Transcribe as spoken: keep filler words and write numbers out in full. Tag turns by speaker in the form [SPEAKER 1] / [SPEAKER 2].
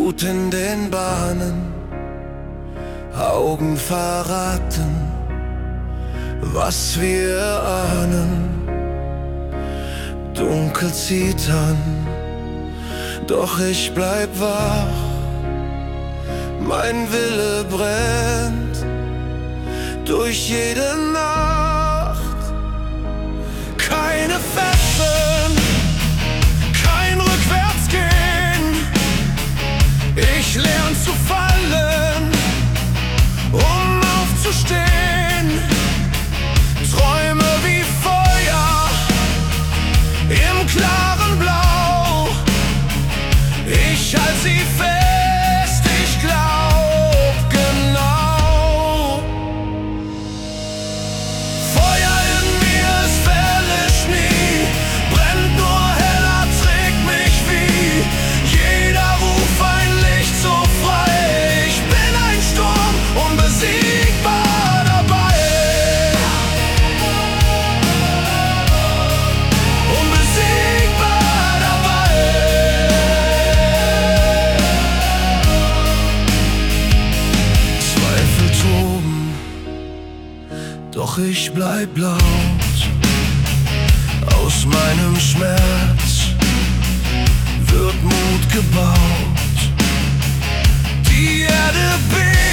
[SPEAKER 1] Blut in den Bahnen, Augen verraten, was wir ahnen. Dunkel zieht an, doch ich bleib wach. Mein Wille brennt durch jede Nacht. Keine Fesseln, kein Rückwärtsgehen. Ich lern zu fallen, um aufzustehen. Träume wie Feuer im klaren Blau. Ich halt sie fest, ich glaub genau. Feuer in mir, es verlischt nie, brennt nur heller, trägt mich wie jeder Ruf ein Licht so frei. Ich bin ein Sturm, unbesiegbar dabei. Unbesiegbar dabei. Zweifel toben, doch ich bleib laut. Aus meinem Schmerz wird Mut gebaut. Die Erde bebt.